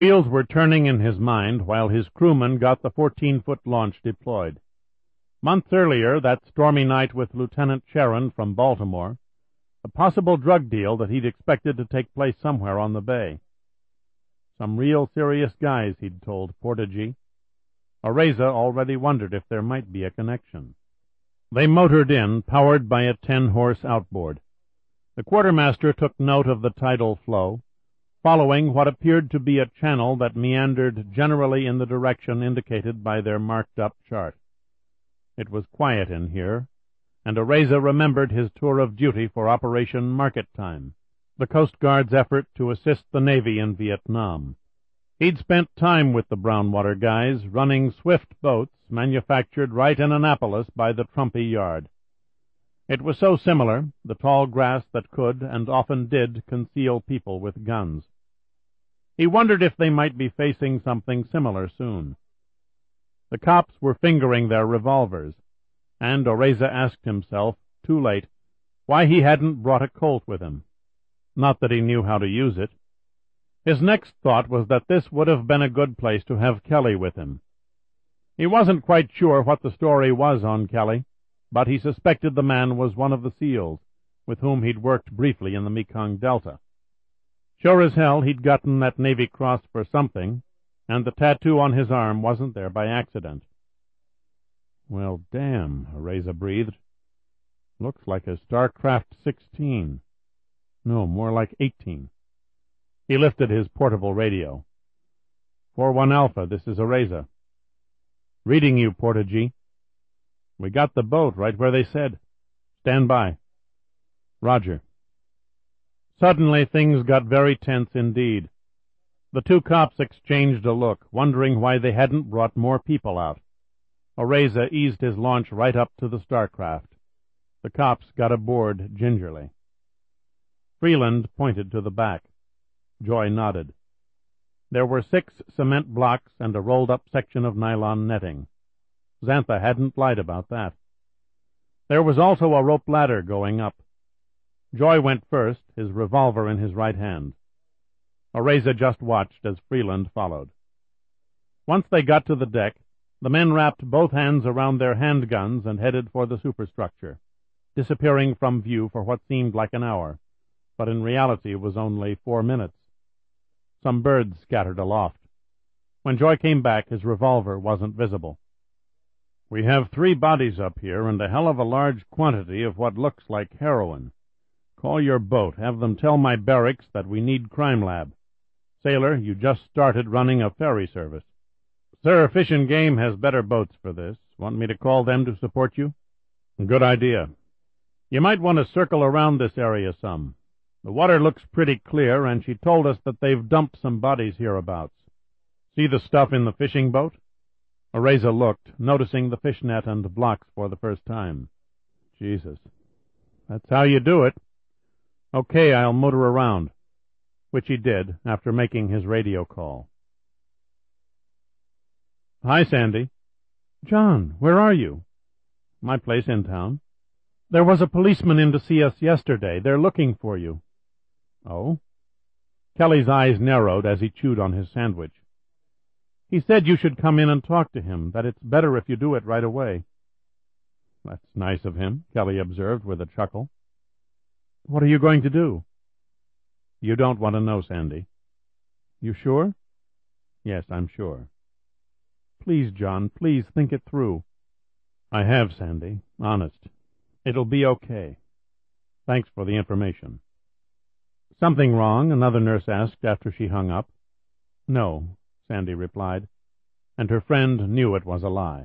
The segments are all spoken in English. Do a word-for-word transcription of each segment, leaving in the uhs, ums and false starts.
Wheels were turning in his mind while his crewmen got the fourteen-foot launch deployed. Months earlier, that stormy night with Lieutenant Sharon from Baltimore, a possible drug deal that he'd expected to take place somewhere on the bay. Some real serious guys, he'd told Portagee. Oreza already wondered if there might be a connection. They motored in, powered by a ten-horse outboard. The quartermaster took note of the tidal flow, following what appeared to be a channel that meandered generally in the direction indicated by their marked-up chart. It was quiet in here, and Oreza remembered his tour of duty for Operation Market Time, the Coast Guard's effort to assist the Navy in Vietnam. He'd spent time with the Brownwater guys, running swift boats manufactured right in Annapolis by the Trumpy Yard. It was so similar, the tall grass that could, and often did, conceal people with guns. He wondered if they might be facing something similar soon. The cops were fingering their revolvers, and Oreza asked himself, too late, why he hadn't brought a Colt with him. Not that he knew how to use it. His next thought was that this would have been a good place to have Kelly with him. He wasn't quite sure what the story was on Kelly, but he suspected the man was one of the SEALs, with whom he'd worked briefly in the Mekong Delta. Sure as hell he'd gotten that Navy Cross for something, and the tattoo on his arm wasn't there by accident. Well, damn, Oreza breathed. Looks like a StarCraft sixteen. No, more like eighteen. He lifted his portable radio. four one Alpha, this is Oreza. Reading you, Portagee. We got the boat right where they said. Stand by. Roger. Suddenly things got very tense indeed. The two cops exchanged a look, wondering why they hadn't brought more people out. Oreza eased his launch right up to the StarCraft. The cops got aboard gingerly. Freeland pointed to the back. Joy nodded. There were six cement blocks and a rolled-up section of nylon netting. Xantha hadn't lied about that. There was also a rope ladder going up. Joy went first, his revolver in his right hand. Oreza just watched as Freeland followed. Once they got to the deck, the men wrapped both hands around their handguns and headed for the superstructure, disappearing from view for what seemed like an hour, but in reality was only four minutes. Some birds scattered aloft. When Joy came back, his revolver wasn't visible. We have three bodies up here and a hell of a large quantity of what looks like heroin. Call your boat. Have them tell my barracks that we need Crime Lab. Sailor, you just started running a ferry service. Sir, Fish and Game has better boats for this. Want me to call them to support you? Good idea. You might want to circle around this area some. The water looks pretty clear, and she told us that they've dumped some bodies hereabouts. See the stuff in the fishing boat? Oreza looked, noticing the fishnet and blocks for the first time. Jesus. That's how you do it. Okay, I'll motor around. Which he did, after making his radio call. Hi, Sandy. John, where are you? My place in town. There was a policeman in to see us yesterday. They're looking for you. Oh? Kelly's eyes narrowed as he chewed on his sandwich. He said you should come in and talk to him, that it's better if you do it right away. That's nice of him, Kelly observed with a chuckle. What are you going to do? You don't want to know, Sandy. You sure? Yes, I'm sure. Please, John, please think it through. I have, Sandy, honest. It'll be okay. Thanks for the information. Something wrong? Another nurse asked after she hung up. No, Sandy replied, and her friend knew it was a lie.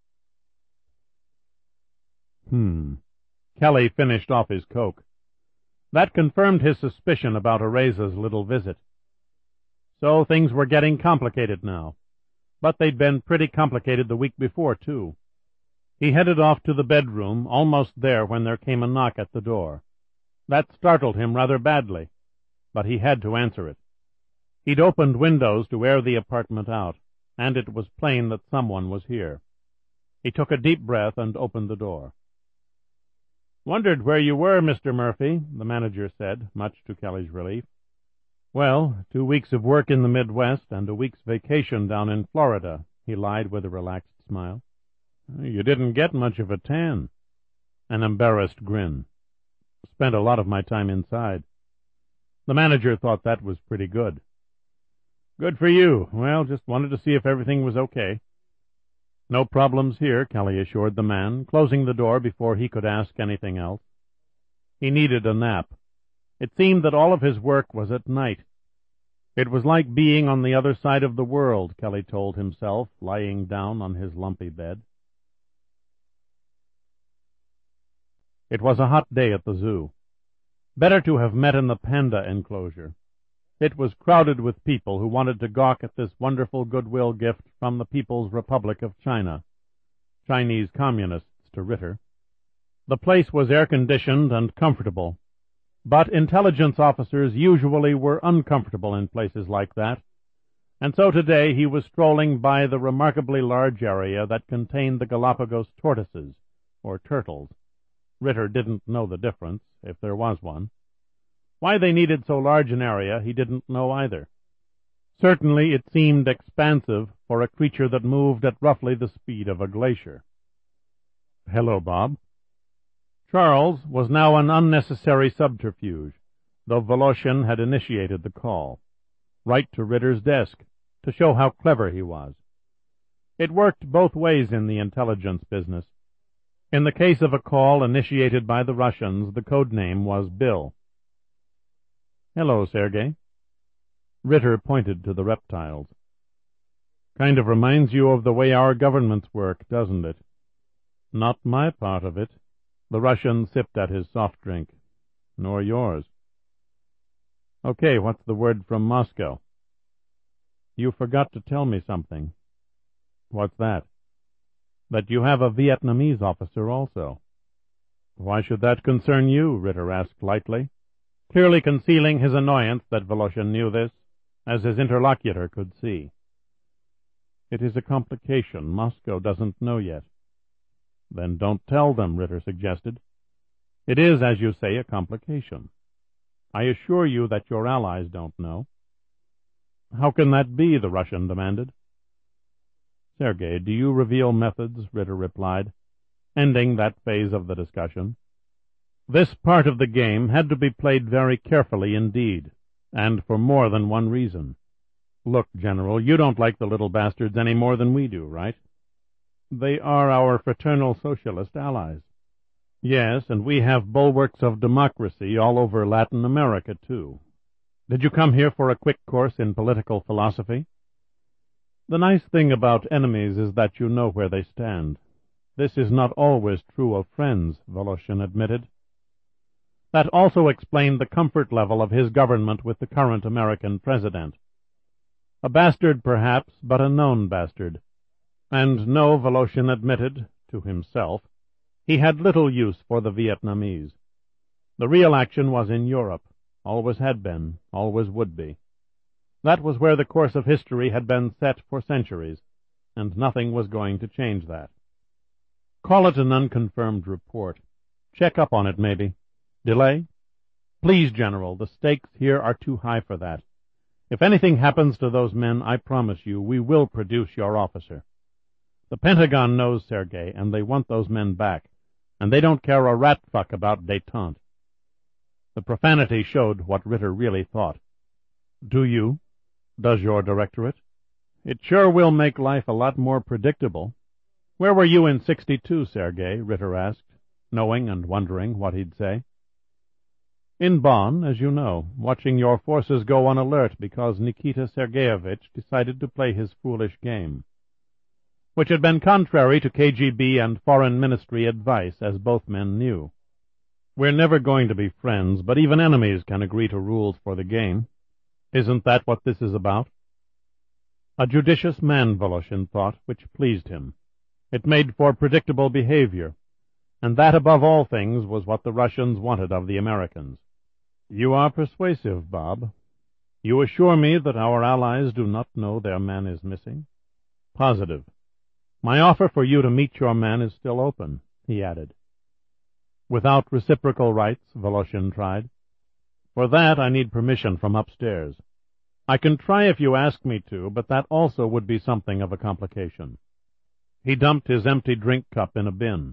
Hmm. Kelly finished off his Coke. That confirmed his suspicion about Oreza's little visit. So things were getting complicated now, but they'd been pretty complicated the week before, too. He headed off to the bedroom, almost there when there came a knock at the door. That startled him rather badly, but he had to answer it. He'd opened windows to air the apartment out, and it was plain that someone was here. He took a deep breath and opened the door. "Wondered where you were, Mister Murphy," the manager said, much to Kelly's relief. Well, two weeks of work in the Midwest and a week's vacation down in Florida, he lied with a relaxed smile. You didn't get much of a tan. An embarrassed grin. Spent a lot of my time inside. The manager thought that was pretty good. Good for you. Well, just wanted to see if everything was okay. No problems here, Kelly assured the man, closing the door before he could ask anything else. He needed a nap. It seemed that all of his work was at night. It was like being on the other side of the world, Kelly told himself, lying down on his lumpy bed. It was a hot day at the zoo. Better to have met in the panda enclosure. It was crowded with people who wanted to gawk at this wonderful goodwill gift from the People's Republic of China, Chinese communists to Ritter. The place was air-conditioned and comfortable, but intelligence officers usually were uncomfortable in places like that, and so today he was strolling by the remarkably large area that contained the Galapagos tortoises, or turtles. Ritter didn't know the difference, if there was one. Why they needed so large an area he didn't know either. Certainly it seemed expansive for a creature that moved at roughly the speed of a glacier. Hello, Bob. Charles was now an unnecessary subterfuge, though Voloshin had initiated the call, right to Ritter's desk, to show how clever he was. It worked both ways in the intelligence business. In the case of a call initiated by the Russians, the code name was Bill. Hello, Sergei. Ritter pointed to the reptiles. Kind of reminds you of the way our governments work, doesn't it? Not my part of it. The Russian sipped at his soft drink. Nor yours. Okay, what's the word from Moscow? You forgot to tell me something. What's that? That you have a Vietnamese officer also. Why should that concern you? Ritter asked lightly, clearly concealing his annoyance that Voloshin knew this, as his interlocutor could see. It is a complication. Moscow doesn't know yet. Then don't tell them, Ritter suggested. It is, as you say, a complication. I assure you that your allies don't know. How can that be? The Russian demanded. Sergei, do you reveal methods? Ritter replied, ending that phase of the discussion. This part of the game had to be played very carefully indeed, and for more than one reason. Look, General, you don't like the little bastards any more than we do, right? They are our fraternal socialist allies. Yes, and we have bulwarks of democracy all over Latin America, too. Did you come here for a quick course in political philosophy? The nice thing about enemies is that you know where they stand. This is not always true of friends, Voloshin admitted. That also explained the comfort level of his government with the current American president. A bastard, perhaps, but a known bastard. And no, Voloshin admitted, to himself, he had little use for the Vietnamese. The real action was in Europe, always had been, always would be. That was where the course of history had been set for centuries, and nothing was going to change that. Call it an unconfirmed report. Check up on it, maybe. Delay? Please, General, the stakes here are too high for that. If anything happens to those men, I promise you, we will produce your officer. The Pentagon knows, Sergei, and they want those men back, and they don't care a rat fuck about détente. The profanity showed what Ritter really thought. Do you? Does your directorate? It sure will make life a lot more predictable. Where were you in sixty-two, Sergei? Ritter asked, knowing and wondering what he'd say. In Bonn, as you know, watching your forces go on alert because Nikita Sergeyevich decided to play his foolish game, which had been contrary to K G B and Foreign Ministry advice, as both men knew. We're never going to be friends, but even enemies can agree to rules for the game. Isn't that what this is about? A judicious man, Voloshin thought, which pleased him. It made for predictable behavior, and that above all things was what the Russians wanted of the Americans. You are persuasive, Bob. You assure me that our allies do not know their man is missing? Positive. My offer for you to meet your man is still open, he added. Without reciprocal rights, Voloshin tried. For that I need permission from upstairs. I can try if you ask me to, but that also would be something of a complication." He dumped his empty drink cup in a bin.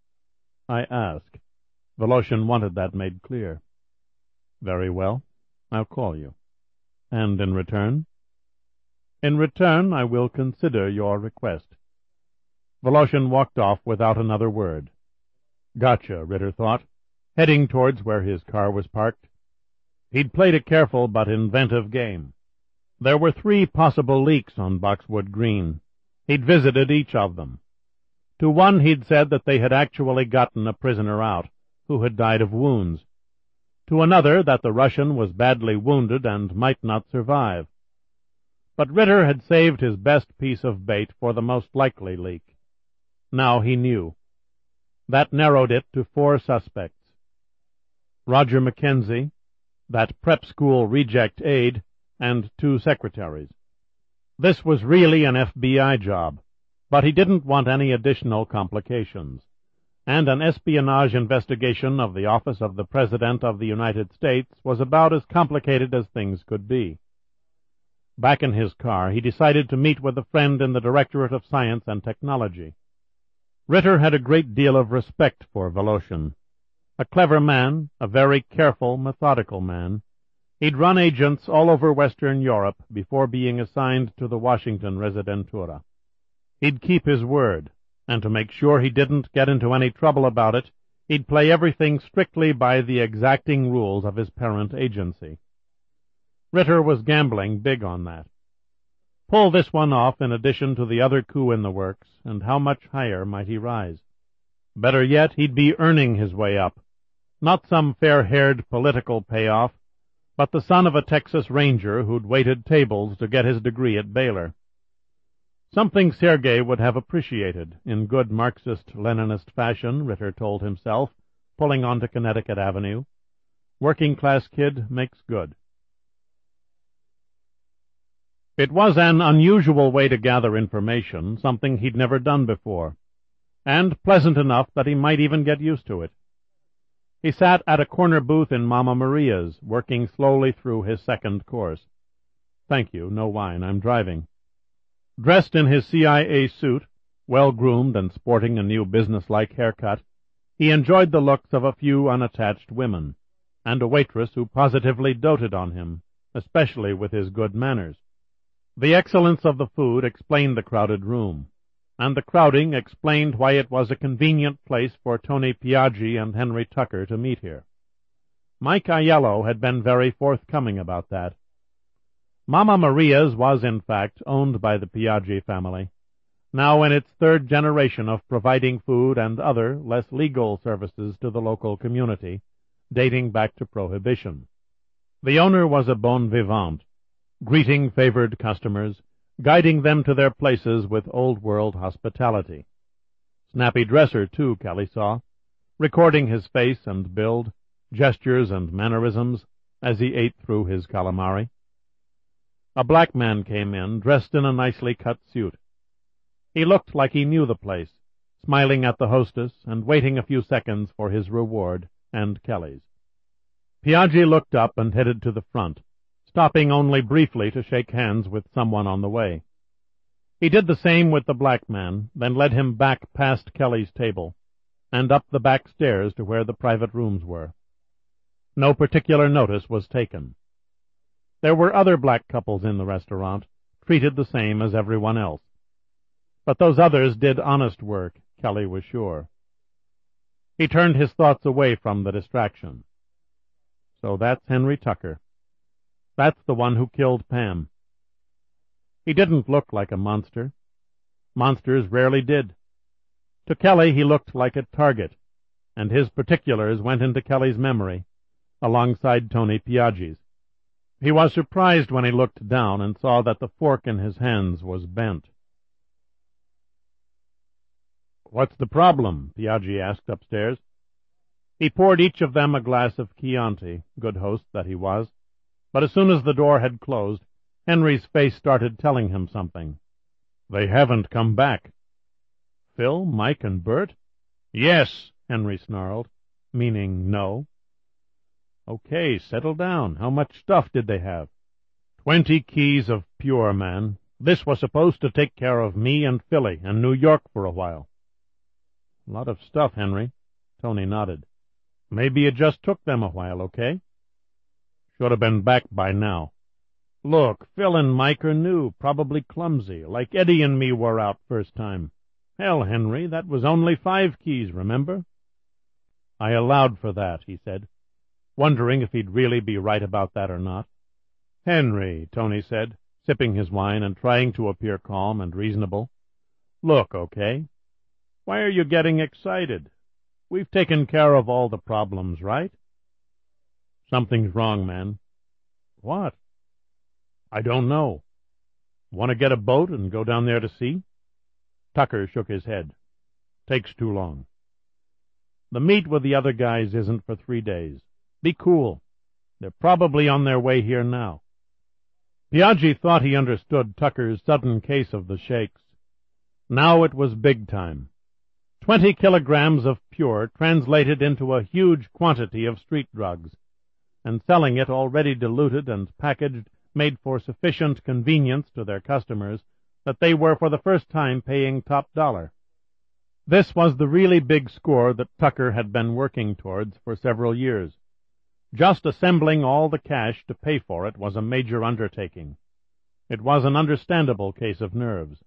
"I ask." Voloshin wanted that made clear. "Very well. I'll call you." "And in return?" "In return I will consider your request." Voloshin walked off without another word. Gotcha, Ritter thought, heading towards where his car was parked. He'd played a careful but inventive game. There were three possible leaks on Boxwood Green. He'd visited each of them. To one he'd said that they had actually gotten a prisoner out, who had died of wounds. To another that the Russian was badly wounded and might not survive. But Ritter had saved his best piece of bait for the most likely leak. Now he knew. That narrowed it to four suspects. Roger Mackenzie, that prep school reject aide, and two secretaries. This was really an F B I job, but he didn't want any additional complications, and an espionage investigation of the office of the President of the United States was about as complicated as things could be. Back in his car, he decided to meet with a friend in the Directorate of Science and Technology. Ritter had a great deal of respect for Voloshin. A clever man, a very careful, methodical man. He'd run agents all over Western Europe before being assigned to the Washington Residentura. He'd keep his word, and to make sure he didn't get into any trouble about it, he'd play everything strictly by the exacting rules of his parent agency. Ritter was gambling big on that. Pull this one off in addition to the other coup in the works, and how much higher might he rise? Better yet, he'd be earning his way up. Not some fair-haired political payoff, but the son of a Texas Ranger who'd waited tables to get his degree at Baylor. Something Sergei would have appreciated, in good Marxist-Leninist fashion, Ritter told himself, pulling onto Connecticut Avenue. Working-class kid makes good. It was an unusual way to gather information, something he'd never done before, and pleasant enough that he might even get used to it. He sat at a corner booth in Mama Maria's, working slowly through his second course. "Thank you, no wine, I'm driving." Dressed in his C I A suit, well-groomed and sporting a new business-like haircut, he enjoyed the looks of a few unattached women, and a waitress who positively doted on him, especially with his good manners. The excellence of the food explained the crowded room, and the crowding explained why it was a convenient place for Tony Piaggi and Henry Tucker to meet here. Mike Aiello had been very forthcoming about that. Mama Maria's was, in fact, owned by the Piaggi family, now in its third generation of providing food and other, less legal services to the local community, dating back to Prohibition. The owner was a bon vivant, greeting favored customers, guiding them to their places with old-world hospitality. Snappy dresser, too, Kelly saw, recording his face and build, gestures and mannerisms, as he ate through his calamari. A black man came in, dressed in a nicely cut suit. He looked like he knew the place, smiling at the hostess and waiting a few seconds for his reward and Kelly's. Piaggi looked up and headed to the front, stopping only briefly to shake hands with someone on the way. He did the same with the black man, then led him back past Kelly's table, and up the back stairs to where the private rooms were. No particular notice was taken. There were other black couples in the restaurant, treated the same as everyone else. But those others did honest work, Kelly was sure. He turned his thoughts away from the distraction. So that's Henry Tucker. That's the one who killed Pam. He didn't look like a monster. Monsters rarely did. To Kelly he looked like a target, and his particulars went into Kelly's memory, alongside Tony Piaggi's. He was surprised when he looked down and saw that the fork in his hands was bent. "What's the problem?" Piaggi asked upstairs. He poured each of them a glass of Chianti, good host that he was, but as soon as the door had closed, Henry's face started telling him something. "They haven't come back." "Phil, Mike, and Bert?" "Yes," Henry snarled, meaning no. Okay, settle down. How much stuff did they have? Twenty keys of pure, man. This was supposed to take care of me and Philly and New York for a while. A lot of stuff, Henry. Tony nodded. Maybe it just took them a while, okay? Should have been back by now. Look, Phil and Mike are new, probably clumsy, like Eddie and me were out first time. Hell, Henry, that was only five keys, remember? I allowed for that, he said, wondering if he'd really be right about that or not. Henry, Tony said, sipping his wine and trying to appear calm and reasonable. Look, okay? Why are you getting excited? We've taken care of all the problems, right? Something's wrong, man. What? I don't know. Want to get a boat and go down there to see? Tucker shook his head. Takes too long. The meet with the other guys isn't for three days. Be cool. They're probably on their way here now. Biaggi thought he understood Tucker's sudden case of the shakes. Now it was big time. Twenty kilograms of pure translated into a huge quantity of street drugs, and selling it already diluted and packaged made for sufficient convenience to their customers that they were for the first time paying top dollar. This was the really big score that Tucker had been working towards for several years. Just assembling all the cash to pay for it was a major undertaking. It was an understandable case of nerves.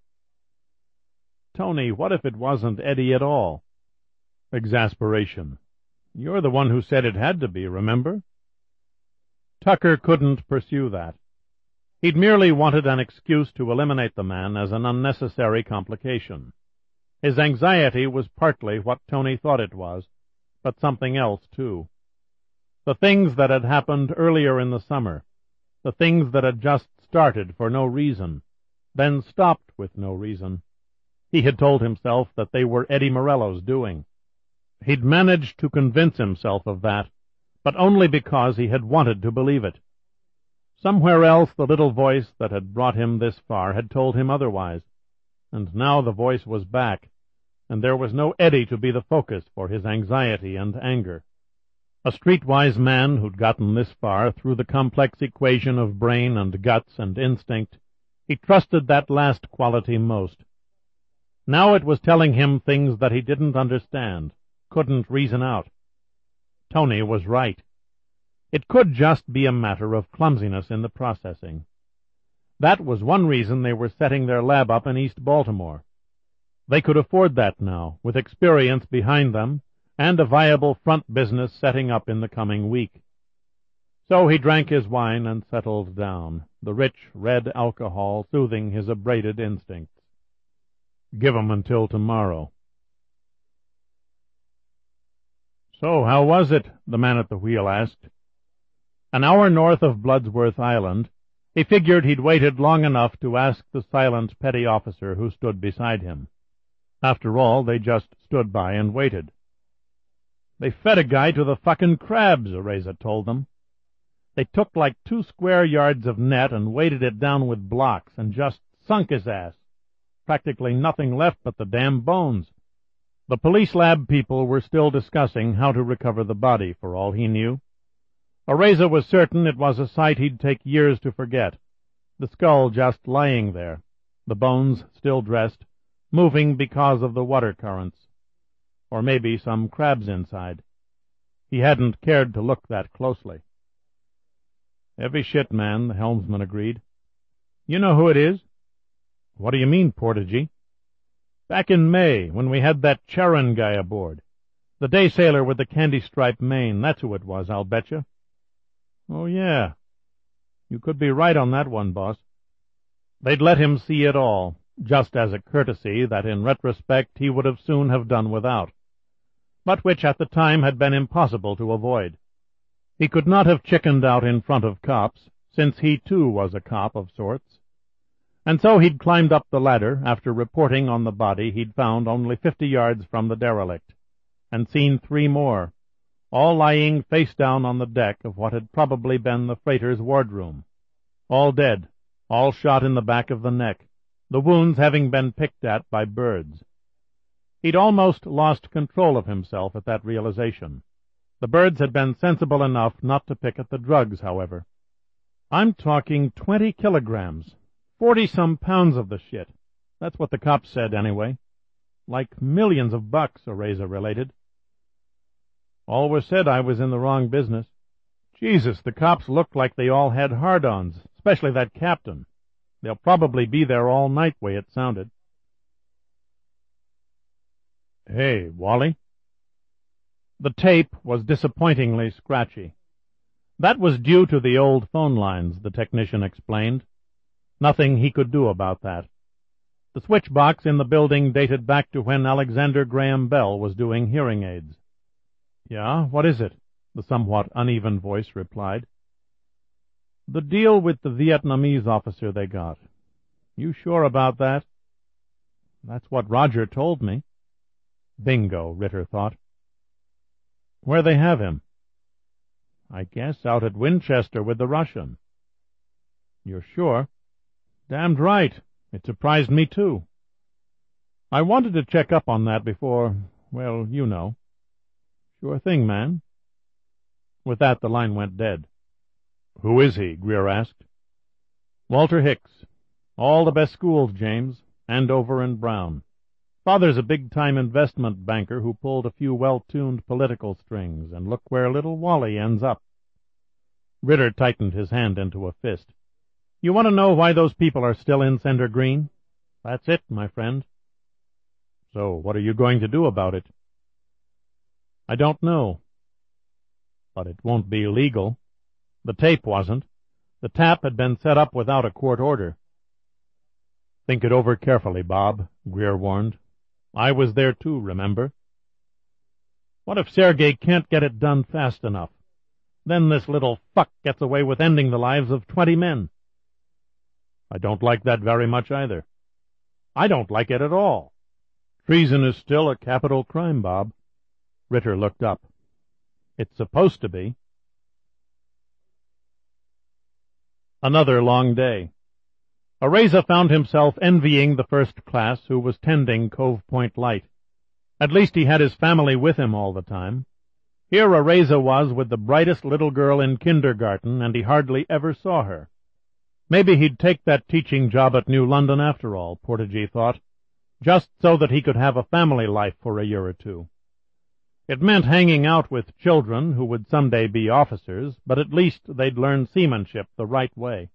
Tony, what if it wasn't Eddie at all? Exasperation. You're the one who said it had to be, remember? Tucker couldn't pursue that. He'd merely wanted an excuse to eliminate the man as an unnecessary complication. His anxiety was partly what Tony thought it was, but something else, too. The things that had happened earlier in the summer, the things that had just started for no reason, then stopped with no reason. He had told himself that they were Eddie Morello's doing. He'd managed to convince himself of that, but only because he had wanted to believe it. Somewhere else the little voice that had brought him this far had told him otherwise, and now the voice was back, and there was no Eddie to be the focus for his anxiety and anger. A streetwise man who'd gotten this far through the complex equation of brain and guts and instinct, he trusted that last quality most. Now it was telling him things that he didn't understand, couldn't reason out. Tony was right. It could just be a matter of clumsiness in the processing. That was one reason they were setting their lab up in East Baltimore. They could afford that now, with experience behind them, and a viable front business setting up in the coming week. So he drank his wine and settled down, the rich red alcohol soothing his abraded instincts. Give 'em until tomorrow. So how was it? The man at the wheel asked. An hour north of Bloodsworth Island, he figured he'd waited long enough to ask the silent petty officer who stood beside him. After all, they just stood by and waited. They fed a guy to the fucking crabs, Areza told them. They took like two square yards of net and weighted it down with blocks and just sunk his ass. Practically nothing left but the damn bones. The police lab people were still discussing how to recover the body, for all he knew. Areza was certain it was a sight he'd take years to forget, the skull just lying there, the bones still dressed, moving because of the water currents. Or maybe some crabs inside. He hadn't cared to look that closely. Heavy shit, man, the helmsman agreed. You know who it is? What do you mean, Portagee? Back in May, when we had that Charon guy aboard. The day sailor with the candy-striped mane, that's who it was, I'll betcha. Oh, yeah. You could be right on that one, boss. They'd let him see it all, just as a courtesy that in retrospect he would have soon have done without, but which at the time had been impossible to avoid. He could not have chickened out in front of cops, since he too was a cop of sorts. And so he'd climbed up the ladder after reporting on the body he'd found only fifty yards from the derelict, and seen three more, all lying face down on the deck of what had probably been the freighter's wardroom. All dead, all shot in the back of the neck, the wounds having been picked at by birds. He'd almost lost control of himself at that realization. The birds had been sensible enough not to pick at the drugs, however. I'm talking twenty kilograms, forty-some pounds of the shit. That's what the cops said, anyway. Like millions of bucks, Oreza related. Always said I was in the wrong business. Jesus, the cops looked like they all had hard-ons, especially that captain. They'll probably be there all night, way it sounded. Hey, Wally? The tape was disappointingly scratchy. That was due to the old phone lines, the technician explained. Nothing he could do about that. The switchbox in the building dated back to when Alexander Graham Bell was doing hearing aids. Yeah, what is it? The somewhat uneven voice replied. The deal with the Vietnamese officer they got. You sure about that? That's what Roger told me. Bingo, Ritter thought. Where they have him? I guess out at Winchester with the Russian. You're sure? Damned right. It surprised me, too. I wanted to check up on that before, well, you know. Sure thing, man. With that, the line went dead. Who is he? Greer asked. Walter Hicks. All the best schools, James. Andover and Brown. Father's a big-time investment banker who pulled a few well-tuned political strings, and look where little Wally ends up. Ritter tightened his hand into a fist. You want to know why those people are still in Cinder Green? That's it, my friend. So what are you going to do about it? I don't know. But it won't be legal. The tape wasn't. The tap had been set up without a court order. Think it over carefully, Bob, Greer warned. I was there too, remember? What if Sergei can't get it done fast enough? Then this little fuck gets away with ending the lives of twenty men. I don't like that very much either. I don't like it at all. Treason is still a capital crime, Bob. Ritter looked up. It's supposed to be. Another long day. Oreza found himself envying the first class who was tending Cove Point Light. At least he had his family with him all the time. Here Oreza was with the brightest little girl in kindergarten, and he hardly ever saw her. Maybe he'd take that teaching job at New London after all, Portagee thought, just so that he could have a family life for a year or two. It meant hanging out with children who would someday be officers, but at least they'd learn seamanship the right way.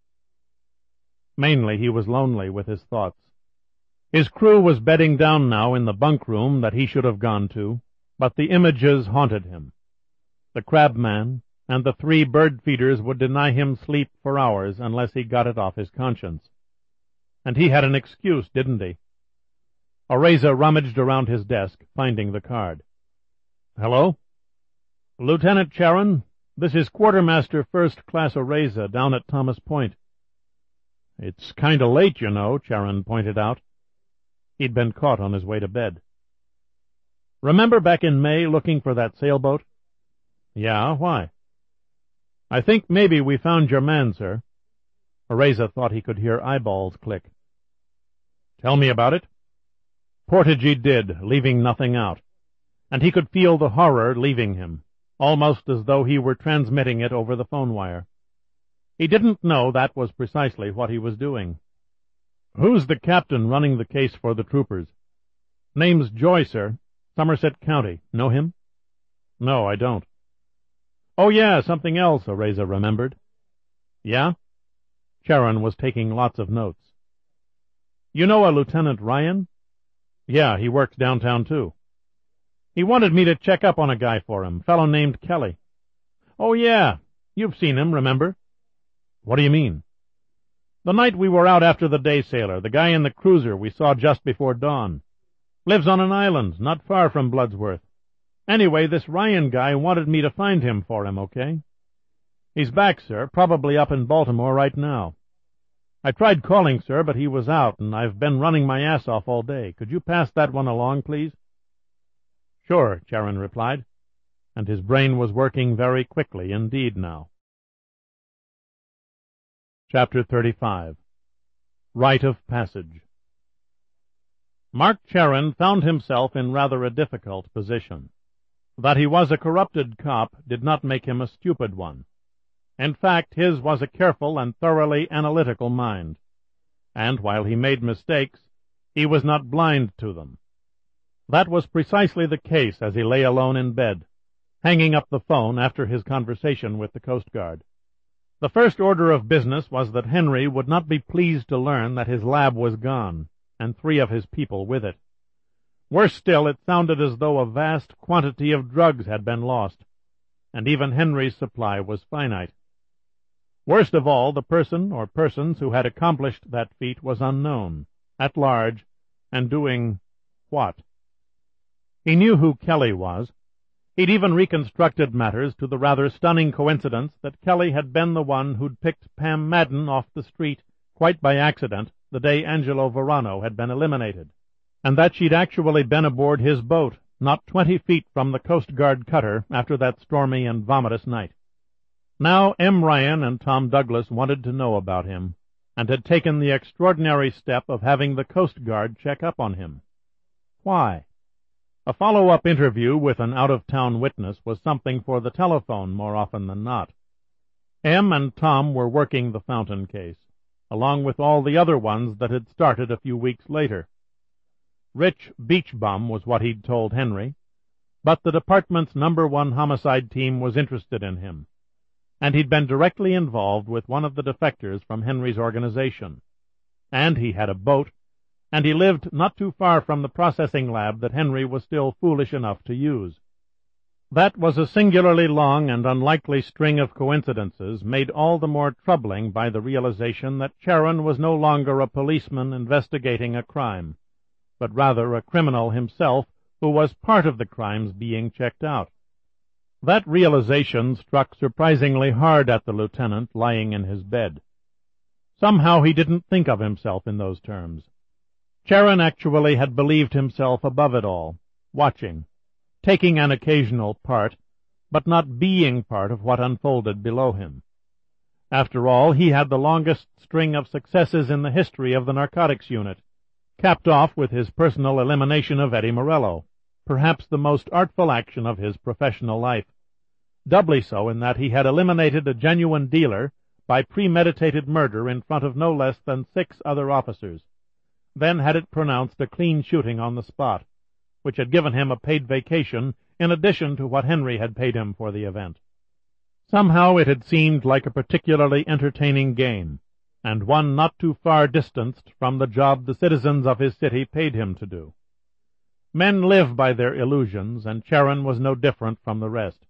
Mainly he was lonely with his thoughts. His crew was bedding down now in the bunk room that he should have gone to, but the images haunted him. The crabman and the three bird feeders would deny him sleep for hours unless he got it off his conscience. And he had an excuse, didn't he? Oreza rummaged around his desk, finding the card. Hello? Lieutenant Charon, this is Quartermaster First Class Oreza down at Thomas Point. It's kinda late, you know, Charon pointed out. He'd been caught on his way to bed. Remember back in May looking for that sailboat? Yeah, why? I think maybe we found your man, sir. Oreza thought he could hear eyeballs click. Tell me about it. Portagee did, leaving nothing out, and he could feel the horror leaving him, almost as though he were transmitting it over the phone wire. He didn't know that was precisely what he was doing. Who's the captain running the case for the troopers? Name's Joy, sir. Somerset County. Know him? No, I don't. Oh, yeah, something else, Oreza remembered. Yeah? Charon was taking lots of notes. You know a Lieutenant Ryan? Yeah, he works downtown, too. He wanted me to check up on a guy for him, fellow named Kelly. Oh, yeah, you've seen him, remember? What do you mean? The night we were out after the day sailor, the guy in the cruiser we saw just before dawn. Lives on an island, not far from Bloodsworth. Anyway, this Ryan guy wanted me to find him for him, okay? He's back, sir, probably up in Baltimore right now. I tried calling, sir, but he was out, and I've been running my ass off all day. Could you pass that one along, please? Sure, Charon replied, and his brain was working very quickly indeed now. Chapter thirty-five. Rite of Passage. Mark Charon found himself in rather a difficult position. That he was a corrupted cop did not make him a stupid one. In fact, his was a careful and thoroughly analytical mind, and while he made mistakes, he was not blind to them. That was precisely the case as he lay alone in bed, hanging up the phone after his conversation with the Coast Guard. The first order of business was that Henry would not be pleased to learn that his lab was gone, and three of his people with it. Worse still, it sounded as though a vast quantity of drugs had been lost, and even Henry's supply was finite. Worst of all, the person or persons who had accomplished that feat was unknown, at large, and doing what? He knew who Kelly was. He'd even reconstructed matters to the rather stunning coincidence that Kelly had been the one who'd picked Pam Madden off the street quite by accident the day Angelo Verano had been eliminated, and that she'd actually been aboard his boat, not twenty feet from the Coast Guard cutter after that stormy and vomitous night. Now M. Ryan and Tom Douglas wanted to know about him, and had taken the extraordinary step of having the Coast Guard check up on him. Why? A follow-up interview with an out-of-town witness was something for the telephone more often than not. M and Tom were working the Fountain case, along with all the other ones that had started a few weeks later. Rich beach bum was what he'd told Henry, but the department's number one homicide team was interested in him, and he'd been directly involved with one of the defectors from Henry's organization, and he had a boat, and he lived not too far from the processing lab that Henry was still foolish enough to use. That was a singularly long and unlikely string of coincidences made all the more troubling by the realization that Charon was no longer a policeman investigating a crime, but rather a criminal himself who was part of the crimes being checked out. That realization struck surprisingly hard at the lieutenant lying in his bed. Somehow he didn't think of himself in those terms. Charon actually had believed himself above it all, watching, taking an occasional part, but not being part of what unfolded below him. After all, he had the longest string of successes in the history of the narcotics unit, capped off with his personal elimination of Eddie Morello, perhaps the most artful action of his professional life, doubly so in that he had eliminated a genuine dealer by premeditated murder in front of no less than six other officers, then had it pronounced a clean shooting on the spot, which had given him a paid vacation in addition to what Henry had paid him for the event. Somehow it had seemed like a particularly entertaining game, and one not too far distanced from the job the citizens of his city paid him to do. Men live by their illusions, and Charon was no different from the rest.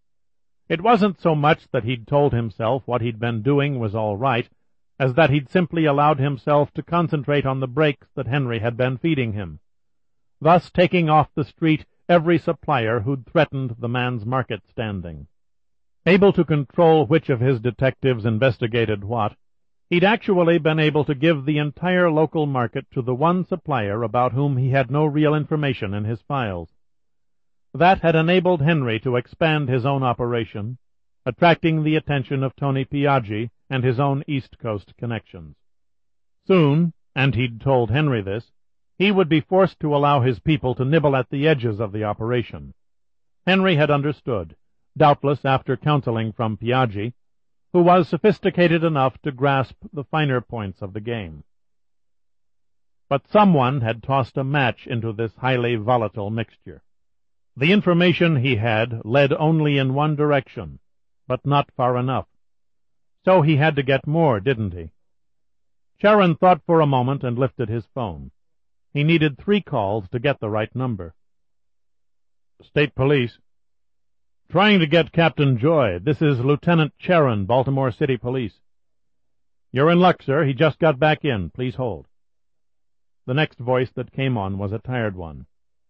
It wasn't so much that he'd told himself what he'd been doing was all right, as that he'd simply allowed himself to concentrate on the breaks that Henry had been feeding him, thus taking off the street every supplier who'd threatened the man's market standing. Able to control which of his detectives investigated what, he'd actually been able to give the entire local market to the one supplier about whom he had no real information in his files. That had enabled Henry to expand his own operation, attracting the attention of Tony Piaggi and his own East Coast connections. Soon, and he'd told Henry this, he would be forced to allow his people to nibble at the edges of the operation. Henry had understood, doubtless after counseling from Piaggi, who was sophisticated enough to grasp the finer points of the game. But someone had tossed a match into this highly volatile mixture. The information he had led only in one direction, but not far enough. So he had to get more, didn't he? Charon thought for a moment and lifted his phone. He needed three calls to get the right number. State Police. Trying to get Captain Joy. This is Lieutenant Charon, Baltimore City Police. You're in luck, sir. He just got back in. Please hold. The next voice that came on was a tired one.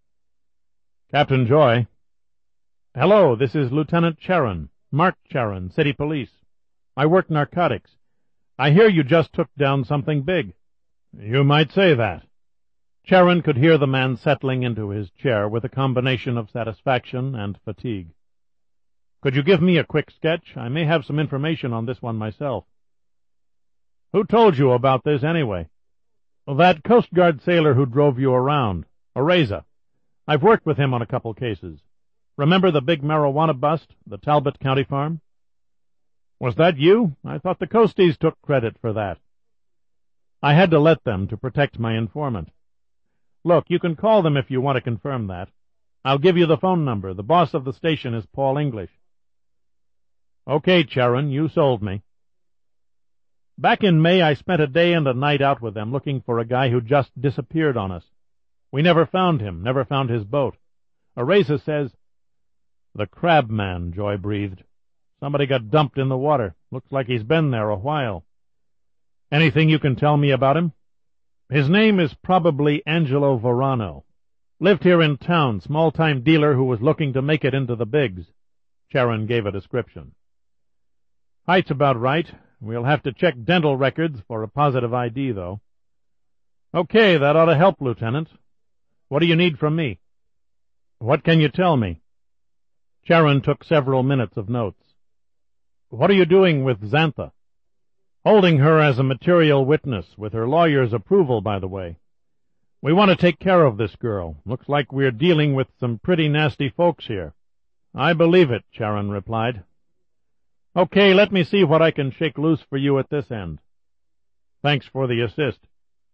Captain Joy. Hello, this is Lieutenant Charon, Mark Charon, City Police. I work narcotics. I hear you just took down something big. You might say that. Charon could hear the man settling into his chair with a combination of satisfaction and fatigue. Could you give me a quick sketch? I may have some information on this one myself. Who told you about this, anyway? That Coast Guard sailor who drove you around, Oreza. I've worked with him on a couple cases. Remember the big marijuana bust, the Talbot County farm? Was that you? I thought the Coasties took credit for that. I had to let them to protect my informant. Look, you can call them if you want to confirm that. I'll give you the phone number. The boss of the station is Paul English. Okay, Charon, you sold me. Back in May, I spent a day and a night out with them looking for a guy who just disappeared on us. We never found him, never found his boat. Areza says, "The crab man," Joy breathed. "Somebody got dumped in the water. Looks like he's been there a while." "Anything you can tell me about him?" "His name is probably Angelo Verano. Lived here in town, small-time dealer who was looking to make it into the bigs." Charon gave a description. "Height's about right. We'll have to check dental records for a positive I D, though." "Okay, that ought to help, Lieutenant. What do you need from me?" "What can you tell me?" Charon took several minutes of notes. "What are you doing with Xantha?" "Holding her as a material witness, with her lawyer's approval, by the way. We want to take care of this girl. Looks like we're dealing with some pretty nasty folks here." "I believe it," Charon replied. "Okay, let me see what I can shake loose for you at this end." "Thanks for the assist."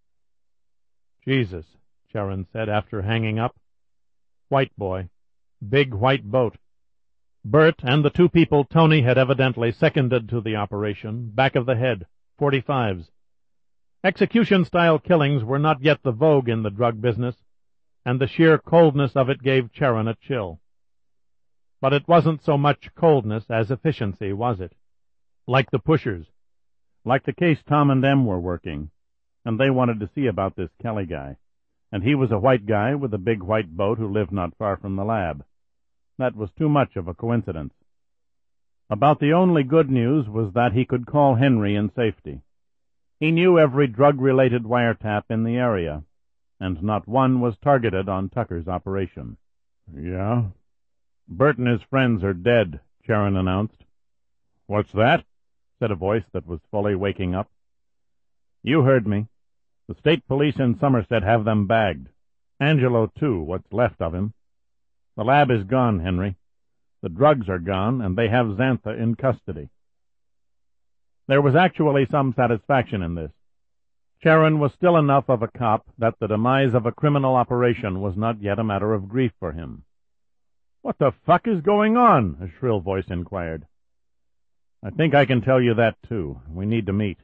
"Jesus," Charon said after hanging up. "White boy. Big white boat." Bert and the two people Tony had evidently seconded to the operation, back of the head, forty-fives. Execution-style killings were not yet the vogue in the drug business, and the sheer coldness of it gave Charon a chill. But it wasn't so much coldness as efficiency, was it? Like the pushers. Like the case Tom and Em were working, and they wanted to see about this Kelly guy. And he was a white guy with a big white boat who lived not far from the lab. That was too much of a coincidence. About the only good news was that he could call Henry in safety. He knew every drug-related wiretap in the area, and not one was targeted on Tucker's operation. "Yeah? Bert and his friends are dead," Charon announced. "What's that?" said a voice that was fully waking up. "You heard me. The state police in Somerset have them bagged. Angelo, too, what's left of him. The lab is gone, Henry. The drugs are gone, and they have Xantha in custody." There was actually some satisfaction in this. Charon was still enough of a cop that the demise of a criminal operation was not yet a matter of grief for him. "What the fuck is going on?" a shrill voice inquired. "I think I can tell you that, too. We need to meet."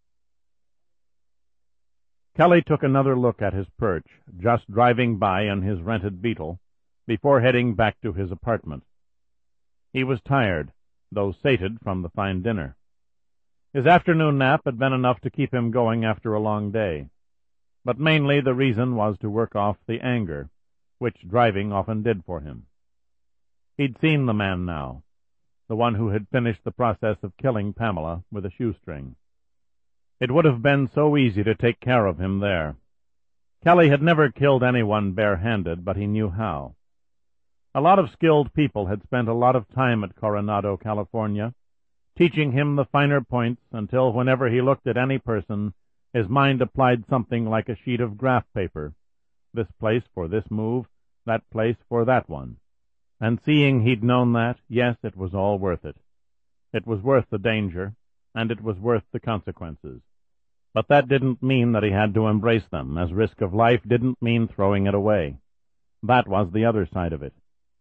Kelly took another look at his perch, just driving by in his rented Beetle, before heading back to his apartment. He was tired, though sated from the fine dinner. His afternoon nap had been enough to keep him going after a long day, but mainly the reason was to work off the anger, which driving often did for him. He'd seen the man now, the one who had finished the process of killing Pamela with a shoestring. It would have been so easy to take care of him there. Kelly had never killed anyone bare-handed, but he knew how. A lot of skilled people had spent a lot of time at Coronado, California, teaching him the finer points until whenever he looked at any person, his mind applied something like a sheet of graph paper, this place for this move, that place for that one. And seeing he'd known that, yes, it was all worth it. It was worth the danger, and it was worth the consequences. But that didn't mean that he had to embrace them, as risk of life didn't mean throwing it away. That was the other side of it.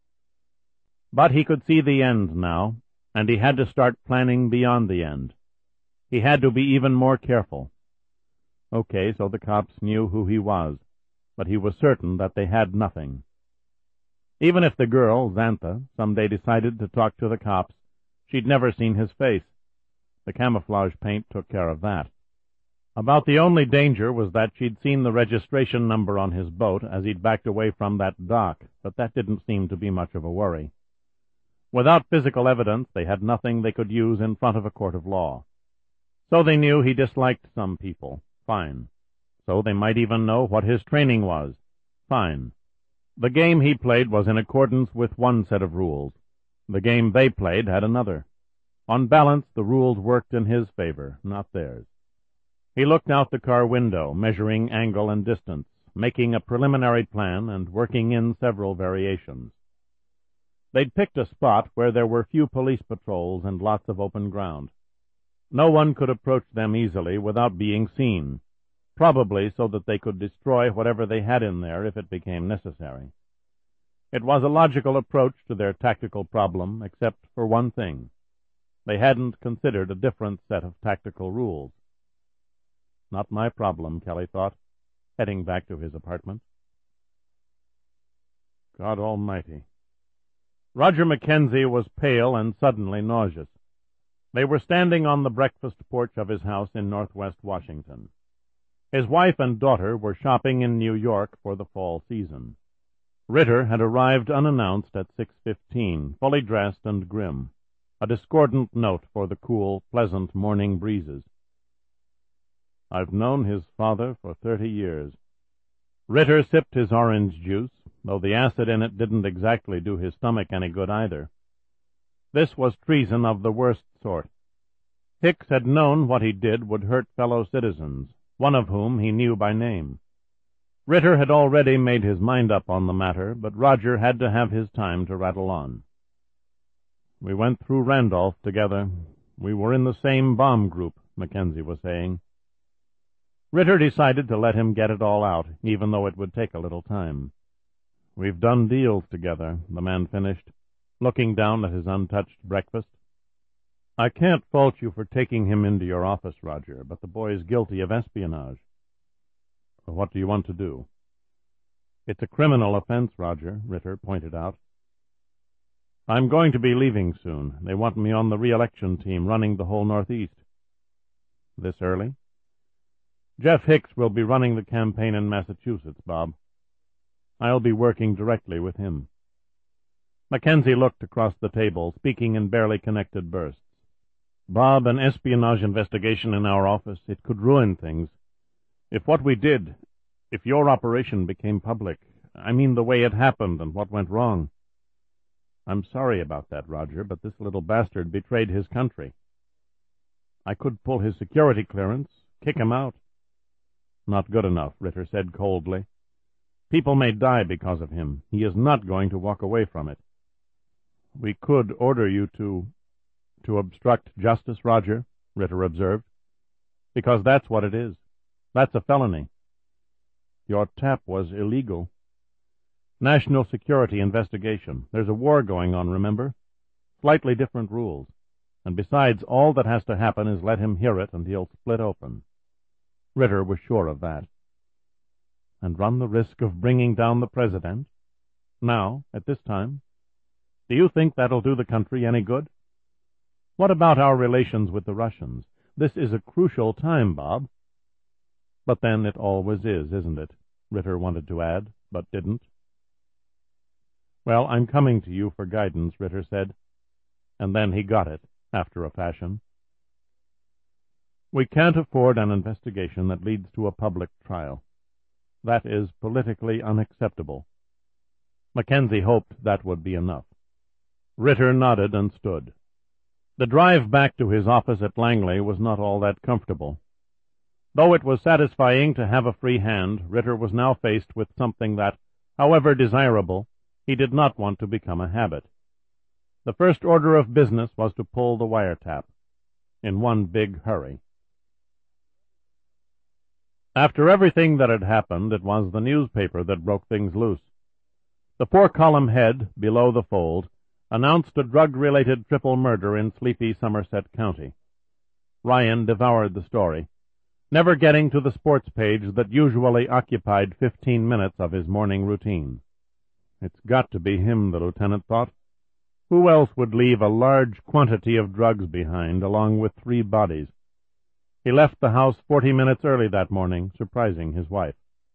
But he could see the end now, and he had to start planning beyond the end. He had to be even more careful. Okay, so the cops knew who he was, but he was certain that they had nothing. Even if the girl, Xantha, someday decided to talk to the cops, she'd never seen his face. The camouflage paint took care of that. About the only danger was that she'd seen the registration number on his boat as he'd backed away from that dock, but that didn't seem to be much of a worry. Without physical evidence, they had nothing they could use in front of a court of law. So they knew he disliked some people. Fine. So they might even know what his training was. Fine. The game he played was in accordance with one set of rules. The game they played had another. On balance, the rules worked in his favor, not theirs. He looked out the car window, measuring angle and distance, making a preliminary plan and working in several variations. They'd picked a spot where there were few police patrols and lots of open ground. No one could approach them easily without being seen, probably so that they could destroy whatever they had in there if it became necessary. It was a logical approach to their tactical problem, except for one thing. They hadn't considered a different set of tactical rules. Not my problem, Kelly thought, heading back to his apartment. God Almighty. Roger Mackenzie was pale and suddenly nauseous. They were standing on the breakfast porch of his house in northwest Washington. His wife and daughter were shopping in New York for the fall season. Ritter had arrived unannounced at six fifteen, fully dressed and grim, a discordant note for the cool, pleasant morning breezes. I've known his father for thirty years. Ritter sipped his orange juice, though the acid in it didn't exactly do his stomach any good either. This was treason of the worst sort. Hicks had known what he did would hurt fellow citizens, one of whom he knew by name. Ritter had already made his mind up on the matter, but Roger had to have his time to rattle on. We went through Randolph together. We were in the same bomb group, Mackenzie was saying. Ritter decided to let him get it all out, even though it would take a little time. We've done deals together, the man finished, looking down at his untouched breakfast. I can't fault you for taking him into your office, Roger, but the boy's guilty of espionage. What do you want to do? It's a criminal offense, Roger, Ritter pointed out. I'm going to be leaving soon. They want me on the re-election team running the whole Northeast. This early? Jeff Hicks will be running the campaign in Massachusetts, Bob. I'll be working directly with him. Mackenzie looked across the table, speaking in barely connected bursts. Bob, an espionage investigation in our office, it could ruin things. If what we did, if your operation became public, I mean the way it happened and what went wrong. I'm sorry about that, Roger, but this little bastard betrayed his country. I could pull his security clearance, kick him out. Not good enough, Ritter said coldly. People may die because of him. He is not going to walk away from it. We could order you to... to obstruct justice, Roger, Ritter observed, because that's what it is. That's a felony. Your tap was illegal. National security investigation. There's a war going on, remember? Slightly different rules. And besides, all that has to happen is let him hear it and he'll split open. Ritter was sure of that. And run the risk of bringing down the president? Now, at this time? Do you think that'll do the country any good? What about our relations with the Russians? This is a crucial time, Bob. But then it always is, isn't it? Ritter wanted to add, but didn't. Well, I'm coming to you for guidance, Ritter said. And then he got it, after a fashion. We can't afford an investigation that leads to a public trial. That is politically unacceptable. Mackenzie hoped that would be enough. Ritter nodded and stood. The drive back to his office at Langley was not all that comfortable. Though it was satisfying to have a free hand, Ritter was now faced with something that, however desirable, he did not want to become a habit. The first order of business was to pull the wiretap, in one big hurry. After everything that had happened, it was the newspaper that broke things loose. The four-column head, below the fold, announced a drug-related triple murder in sleepy Somerset County. Ryan devoured the story, never getting to the sports page that usually occupied fifteen minutes of his morning routine. It's got to be him, the lieutenant thought. Who else would leave a large quantity of drugs behind, along with three bodies? He left the house forty minutes early that morning, surprising his wife.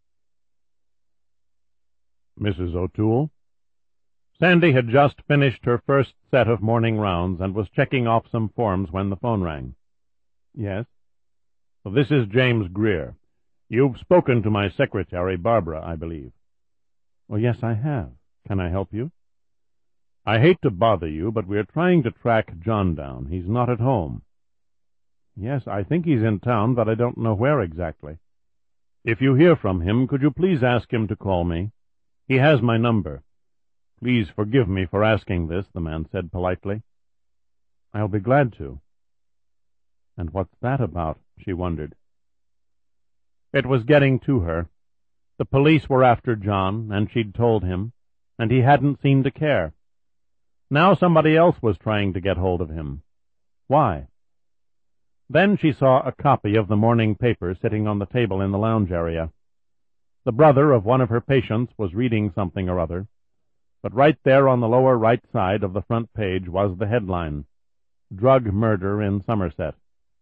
Missus O'Toole? Sandy had just finished her first set of morning rounds and was checking off some forms when the phone rang. Yes? Well, this is James Greer. You've spoken to my secretary, Barbara, I believe. Oh, yes, I have. Can I help you? I hate to bother you, but we're trying to track John down. He's not at home. Yes, I think he's in town, but I don't know where exactly. If you hear from him, could you please ask him to call me? He has my number. "Please forgive me for asking this," the man said politely. "I'll be glad to." And what's that about? She wondered. It was getting to her. The police were after John, and she'd told him, and he hadn't seemed to care. Now somebody else was trying to get hold of him. Why? Then she saw a copy of the morning paper sitting on the table in the lounge area. The brother of one of her patients was reading something or other, but right there on the lower right side of the front page was the headline, "Drug Murder in Somerset."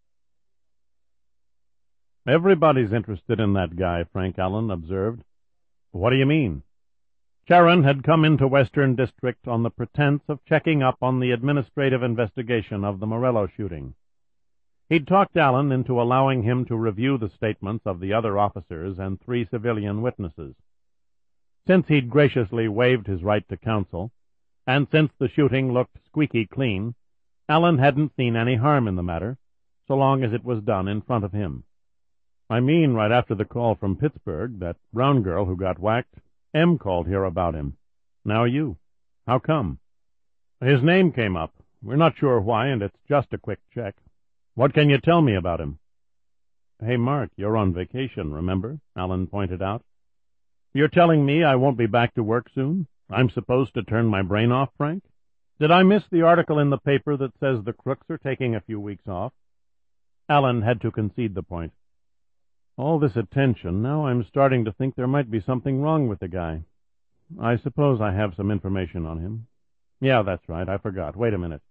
"Everybody's interested in that guy," Frank Allen observed. "What do you mean?" Charon had come into Western District on the pretense of checking up on the administrative investigation of the Morello shooting. He'd talked Allen into allowing him to review the statements of the other officers and three civilian witnesses. Since he'd graciously waived his right to counsel, and since the shooting looked squeaky clean, Allen hadn't seen any harm in the matter, so long as it was done in front of him. "I mean, right after the call from Pittsburgh, that brown girl who got whacked, Em called here about him. Now you. How come?" "His name came up. We're not sure why, and it's just a quick check. What can you tell me about him?" "Hey, Mark, you're on vacation, remember?" Allen pointed out. "You're telling me I won't be back to work soon? I'm supposed to turn my brain off, Frank? Did I miss the article in the paper that says the crooks are taking a few weeks off?" Allen had to concede the point. "All this attention, now I'm starting to think there might be something wrong with the guy. I suppose I have some information on him. Yeah, that's right, I forgot. Wait a minute."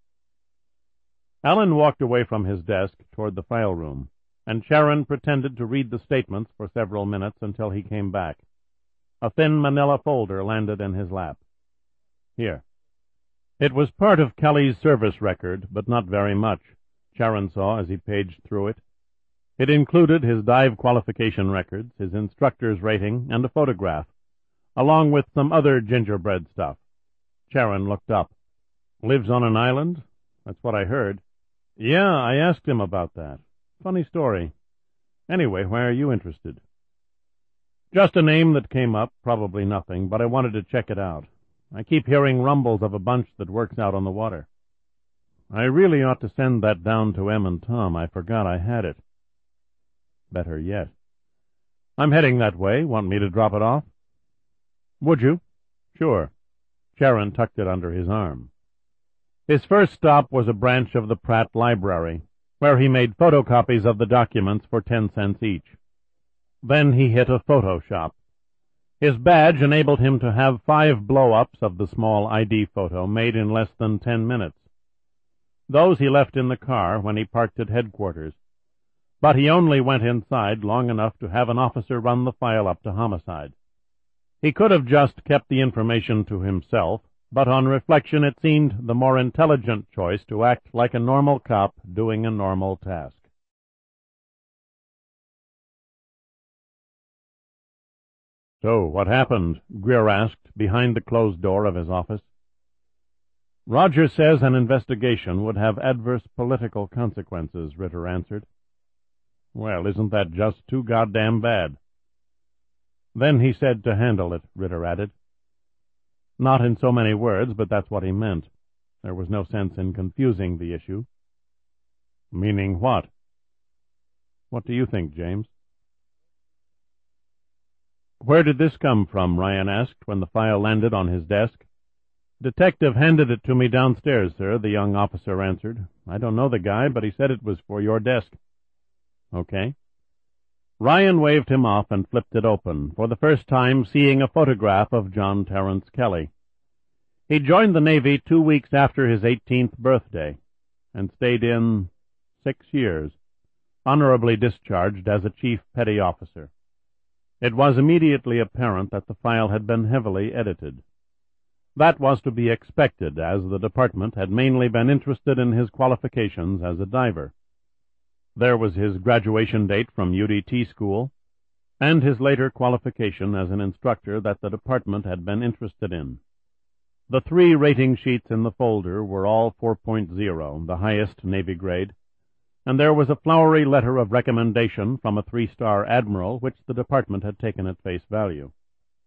Allen walked away from his desk toward the file room, and Charon pretended to read the statements for several minutes until he came back. A thin manila folder landed in his lap. "Here." It was part of Kelly's service record, but not very much, Charon saw as he paged through it. It included his dive qualification records, his instructor's rating, and a photograph, along with some other gingerbread stuff. Charon looked up. "Lives on an island? That's what I heard." "Yeah, I asked him about that. Funny story. Anyway, why are you interested?" "Just a name that came up, probably nothing, but I wanted to check it out. I keep hearing rumbles of a bunch that works out on the water." "I really ought to send that down to Em and Tom. I forgot I had it." "Better yet." "I'm heading that way. Want me to drop it off?" "Would you?" "Sure." Charon tucked it under his arm. His first stop was a branch of the Pratt Library, where he made photocopies of the documents for ten cents each. Then he hit a photo shop. His badge enabled him to have five blow-ups of the small I D photo made in less than ten minutes. Those he left in the car when he parked at headquarters, but he only went inside long enough to have an officer run the file up to homicide. He could have just kept the information to himself, but on reflection it seemed the more intelligent choice to act like a normal cop doing a normal task. "So, what happened?" Greer asked, behind the closed door of his office. "Rogers says an investigation would have adverse political consequences," Ritter answered. "Well, isn't that just too goddamn bad?" "Then he said to handle it," Ritter added. Not in so many words, but that's what he meant. There was no sense in confusing the issue. "Meaning what?" "What do you think, James?" "Where did this come from?" Ryan asked when the file landed on his desk. "Detective handed it to me downstairs, sir," the young officer answered. "I don't know the guy, but he said it was for your desk." "Okay." Ryan waved him off and flipped it open, for the first time seeing a photograph of John Terence Kelly. He joined the Navy two weeks after his eighteenth birthday, and stayed in six years, honorably discharged as a chief petty officer. It was immediately apparent that the file had been heavily edited. That was to be expected, as the department had mainly been interested in his qualifications as a diver. There was his graduation date from U D T school, and his later qualification as an instructor that the department had been interested in. The three rating sheets in the folder were all four point oh, the highest Navy grade, and there was a flowery letter of recommendation from a three-star admiral which the department had taken at face value.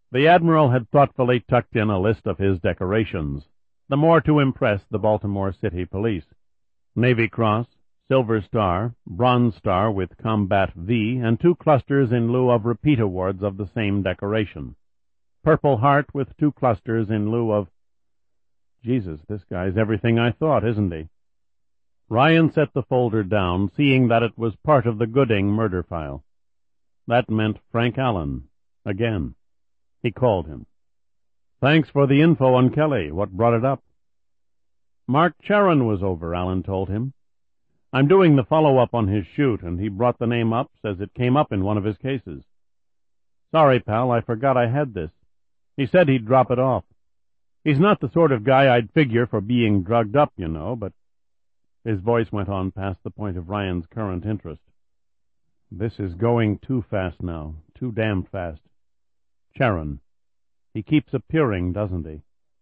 The Admiral had thoughtfully tucked in a list of his decorations, the more to impress the Baltimore City Police. Navy Cross, Silver Star, Bronze Star with Combat V, and two clusters in lieu of repeat awards of the same decoration. Purple Heart with two clusters in lieu of... Jesus, this guy's everything I thought, isn't he? Ryan set the folder down, seeing that it was part of the Gooding murder file. That meant Frank Allen, again. He called him. Thanks for the info on Kelly. What brought it up? Mark Charon was over, Allen told him. I'm doing the follow-up on his shoot, and he brought the name up, says it came up in one of his cases. Sorry, pal, I forgot I had this. He said he'd drop it off. He's not the sort of guy I'd figure for being drugged up, you know, but... His voice went on past the point of Ryan's current interest. This is going too fast now, too damned fast. Charon. He keeps appearing, doesn't he?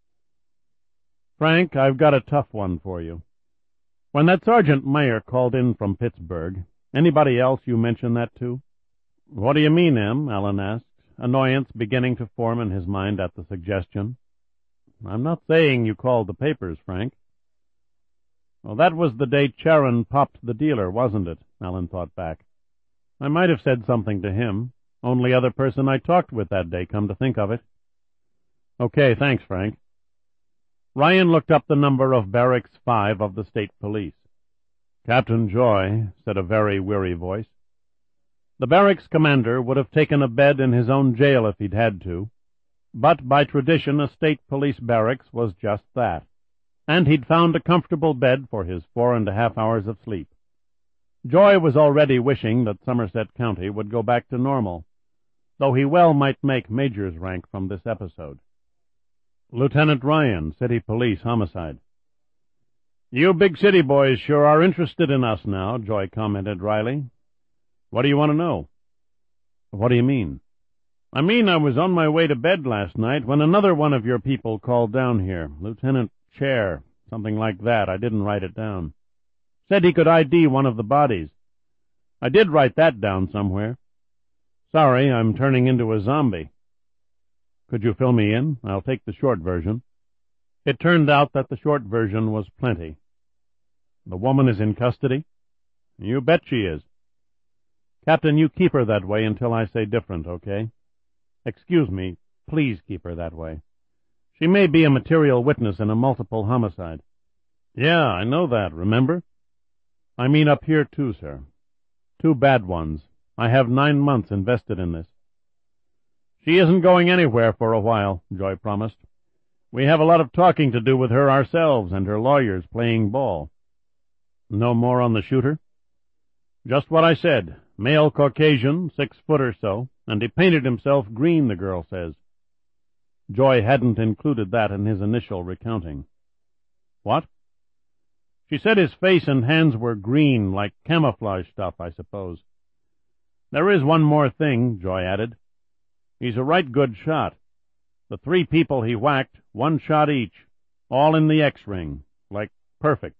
Frank, I've got a tough one for you. When that Sergeant Meyer called in from Pittsburgh, anybody else you mention that to? What do you mean, Em? Allen asked, annoyance beginning to form in his mind at the suggestion. I'm not saying you called the papers, Frank. Well, that was the day Charon popped the dealer, wasn't it? Allen thought back. I might have said something to him. Only other person I talked with that day, come to think of it. Okay, thanks, Frank. Ryan looked up the number of Barracks five of the State Police. Captain Joy, said a very weary voice. The barracks commander would have taken a bed in his own jail if he'd had to, but by tradition a state police barracks was just that, and he'd found a comfortable bed for his four and a half hours of sleep. Joy was already wishing that Somerset County would go back to normal, though he well might make major's rank from this episode. Lieutenant Ryan, City Police, Homicide. You big city boys sure are interested in us now, Joy commented wryly. What do you want to know? What do you mean? I mean I was on my way to bed last night when another one of your people called down here, Lieutenant Chair, something like that. I didn't write it down. Said he could I D one of the bodies. I did write that down somewhere. Sorry, I'm turning into a zombie. Could you fill me in? I'll take the short version. It turned out that the short version was plenty. The woman is in custody? You bet she is. Captain, you keep her that way until I say different, okay? Excuse me, please keep her that way. She may be a material witness in a multiple homicide. Yeah, I know that, remember? I mean up here too, sir. Two bad ones. I have nine months invested in this. She isn't going anywhere for a while, Joy promised. We have a lot of talking to do with her ourselves and her lawyers playing ball. No more on the shooter? Just what I said. Male Caucasian, six foot or so, and he painted himself green, the girl says. Joy hadn't included that in his initial recounting. What? She said his face and hands were green, like camouflage stuff, I suppose. There is one more thing, Joy added. He's a right good shot. The three people he whacked, one shot each, all in the X-ring, like perfect.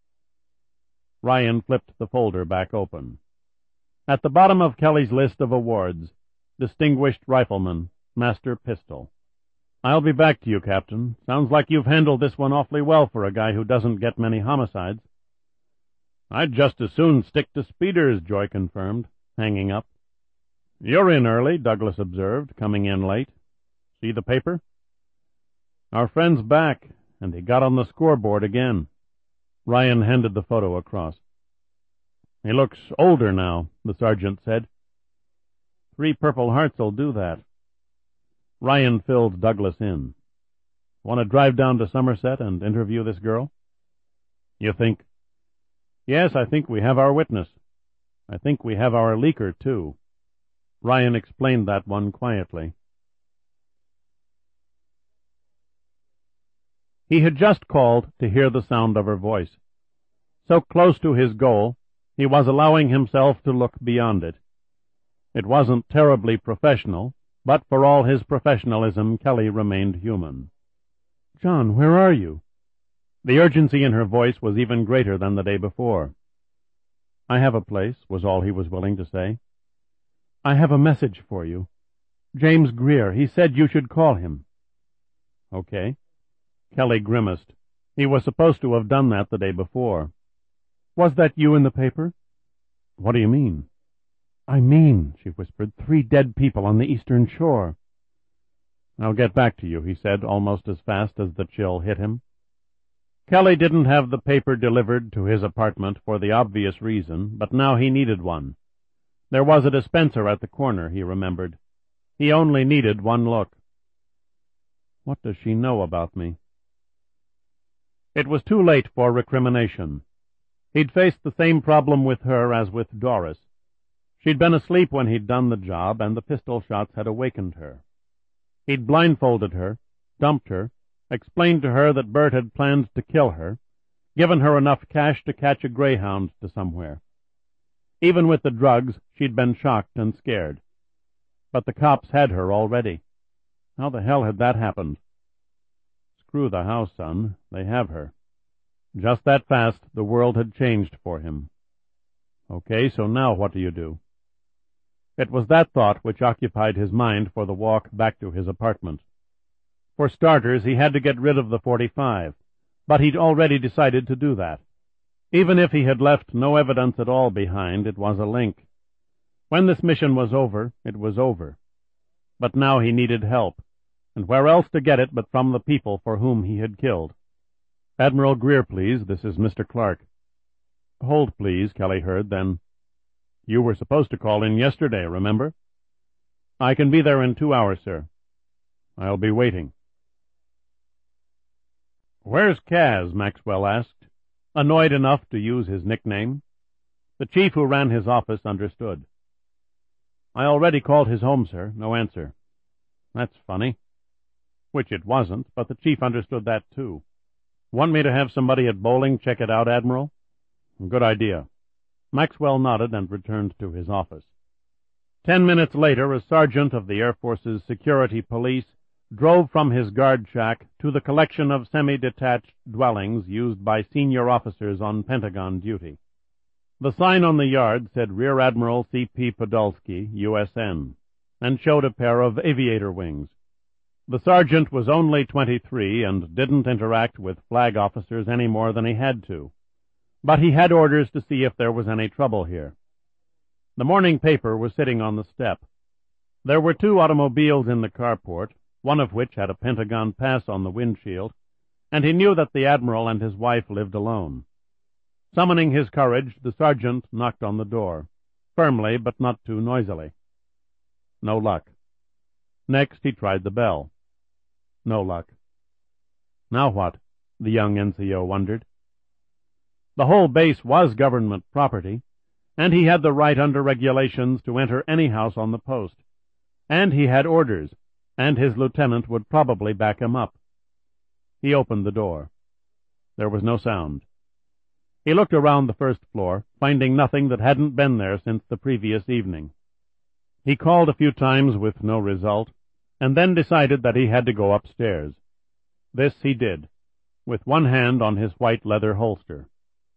Ryan flipped the folder back open. At the bottom of Kelly's list of awards, Distinguished Rifleman, Master Pistol. I'll be back to you, Captain. Sounds like you've handled this one awfully well for a guy who doesn't get many homicides. I'd just as soon stick to speeders, Joy confirmed, hanging up. You're in early, Douglas observed, coming in late. See the paper? Our friend's back, and he got on the scoreboard again. Ryan handed the photo across. He looks older now, the sergeant said. Three Purple Hearts'll do that. Ryan filled Douglas in. Want to drive down to Somerset and interview this girl? You think? Yes, I think we have our witness. I think we have our leaker, too. Ryan explained that one quietly. He had just called to hear the sound of her voice. So close to his goal, he was allowing himself to look beyond it. It wasn't terribly professional, but for all his professionalism, Kelly remained human. John, where are you? The urgency in her voice was even greater than the day before. I have a place, was all he was willing to say. I have a message for you. James Greer. He said you should call him. Okay. Kelly grimaced. He was supposed to have done that the day before. Was that you in the paper? What do you mean? I mean, she whispered, three dead people on the eastern shore. I'll get back to you, he said, almost as fast as the chill hit him. Kelly didn't have the paper delivered to his apartment for the obvious reason, but now he needed one. There was a dispenser at the corner, he remembered. He only needed one look. What does she know about me? It was too late for recrimination. He'd faced the same problem with her as with Doris. She'd been asleep when he'd done the job, and the pistol shots had awakened her. He'd blindfolded her, dumped her, explained to her that Bert had planned to kill her, given her enough cash to catch a greyhound to somewhere. Even with the drugs, she'd been shocked and scared. But the cops had her already. How the hell had that happened? Screw the house, son. They have her. Just that fast, the world had changed for him. Okay, so now what do you do? It was that thought which occupied his mind for the walk back to his apartment. For starters, he had to get rid of the forty-five, but he'd already decided to do that. Even if he had left no evidence at all behind, it was a link. When this mission was over, it was over. But now he needed help, and where else to get it but from the people for whom he had killed? Admiral Greer, please. This is Mister Clark. Hold, please, Kelly heard, then. You were supposed to call in yesterday, remember? I can be there in two hours, sir. I'll be waiting. Where's Kaz? Maxwell asked, annoyed enough to use his nickname. The chief who ran his office understood. I already called his home, sir. No answer. That's funny. Which it wasn't, but the chief understood that, too. Want me to have somebody at Bowling check it out, Admiral? Good idea. Maxwell nodded and returned to his office. Ten minutes later, a sergeant of the Air Force's security police drove from his guard shack to the collection of semi-detached dwellings used by senior officers on Pentagon duty. The sign on the yard said Rear Admiral C P Podolsky, U S N, and showed a pair of aviator wings. The sergeant was only twenty-three and didn't interact with flag officers any more than he had to, but he had orders to see if there was any trouble here. The morning paper was sitting on the step. There were two automobiles in the carport, one of which had a Pentagon pass on the windshield, and he knew that the Admiral and his wife lived alone. Summoning his courage, the sergeant knocked on the door, firmly but not too noisily. No luck. Next he tried the bell. No luck. Now what? The young N C O wondered. The whole base was government property, and he had the right under regulations to enter any house on the post. And he had orders, and his lieutenant would probably back him up. He opened the door. There was no sound. He looked around the first floor, finding nothing that hadn't been there since the previous evening. He called a few times with no result, and then decided that he had to go upstairs. This he did, with one hand on his white leather holster.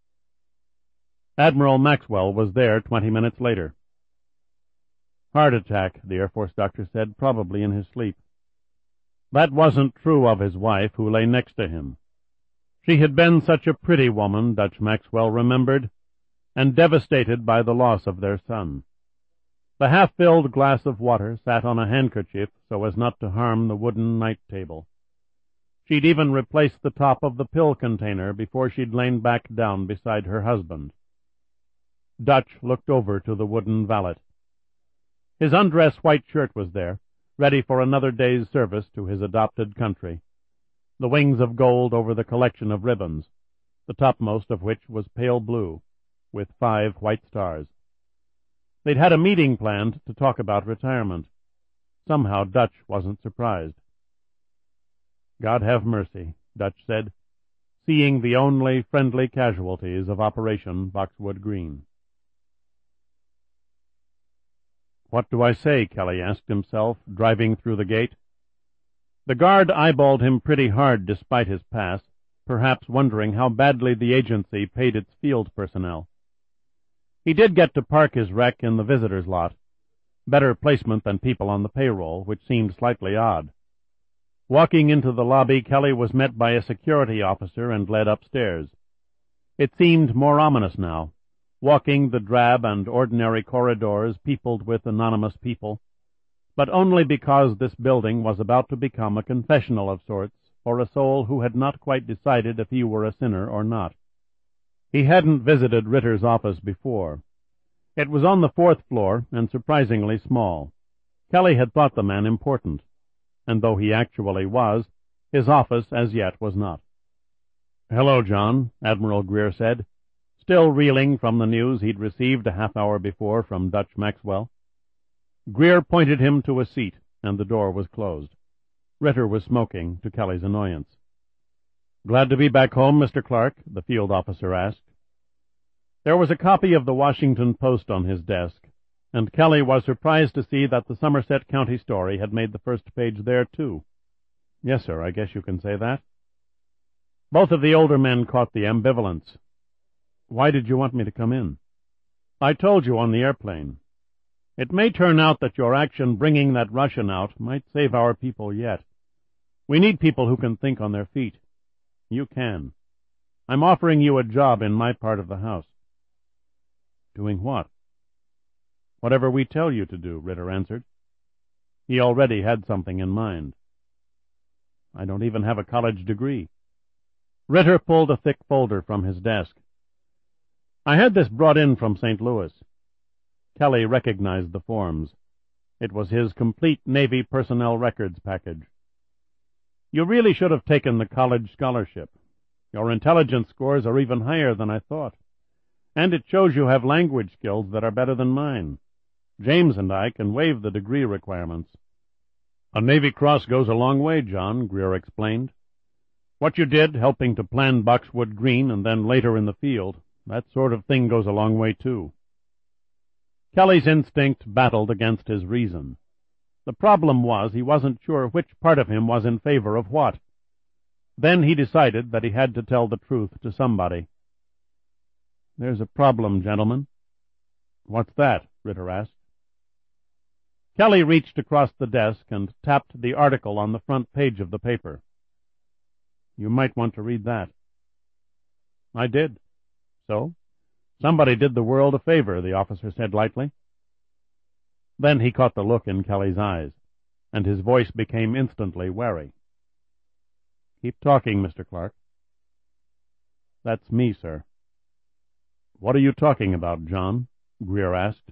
Admiral Maxwell was there twenty minutes later. Heart attack, the Air Force doctor said, probably in his sleep. That wasn't true of his wife, who lay next to him. She had been such a pretty woman, Dutch Maxwell remembered, and devastated by the loss of their son. The half-filled glass of water sat on a handkerchief so as not to harm the wooden night table. She'd even replaced the top of the pill container before she'd lain back down beside her husband. Dutch looked over to the wooden valet. His undress white shirt was there, ready for another day's service to his adopted country, the wings of gold over the collection of ribbons, the topmost of which was pale blue, with five white stars. They'd had a meeting planned to talk about retirement. Somehow Dutch wasn't surprised. God have mercy, Dutch said, seeing the only friendly casualties of Operation Boxwood Green. What do I say? Kelly asked himself, driving through the gate. The guard eyeballed him pretty hard despite his pass, perhaps wondering how badly the agency paid its field personnel. He did get to park his wreck in the visitor's lot, better placement than people on the payroll, which seemed slightly odd. Walking into the lobby, Kelly was met by a security officer and led upstairs. It seemed more ominous now, walking the drab and ordinary corridors peopled with anonymous people, but only because this building was about to become a confessional of sorts for a soul who had not quite decided if he were a sinner or not. He hadn't visited Ritter's office before. It was on the fourth floor and surprisingly small. Kelly had thought the man important, and though he actually was, his office as yet was not. "Hello, John," Admiral Greer said, still reeling from the news he'd received a half-hour before from Dutch Maxwell. Greer pointed him to a seat, and the door was closed. Ritter was smoking, to Kelly's annoyance. "Glad to be back home, Mister Clark?" the field officer asked. There was a copy of the Washington Post on his desk, and Kelly was surprised to see that the Somerset County story had made the first page there, too. "Yes, sir, I guess you can say that." Both of the older men caught the ambivalence. "Why did you want me to come in?" "I told you on the airplane. It may turn out that your action bringing that Russian out might save our people yet. We need people who can think on their feet. You can. I'm offering you a job in my part of the house." "Doing what?" "Whatever we tell you to do," Ritter answered. He already had something in mind. "I don't even have a college degree." Ritter pulled a thick folder from his desk. "I had this brought in from Saint Louis." Kelly recognized the forms. It was his complete Navy personnel records package. "You really should have taken the college scholarship. Your intelligence scores are even higher than I thought, and it shows you have language skills that are better than mine. James and I can waive the degree requirements." "A Navy Cross goes a long way, John," Greer explained. "What you did, helping to plan Boxwood Green and then later in the field, that sort of thing goes a long way, too." Kelly's instinct battled against his reason. The problem was he wasn't sure which part of him was in favor of what. Then he decided that he had to tell the truth to somebody. "There's a problem, gentlemen." "What's that?" Ritter asked. Kelly reached across the desk and tapped the article on the front page of the paper. "You might want to read that." "I did. So? Somebody did the world a favor," the officer said lightly. Then he caught the look in Kelly's eyes, and his voice became instantly wary. "Keep talking, Mister Clark." "That's me, sir." "What are you talking about, John?" Greer asked.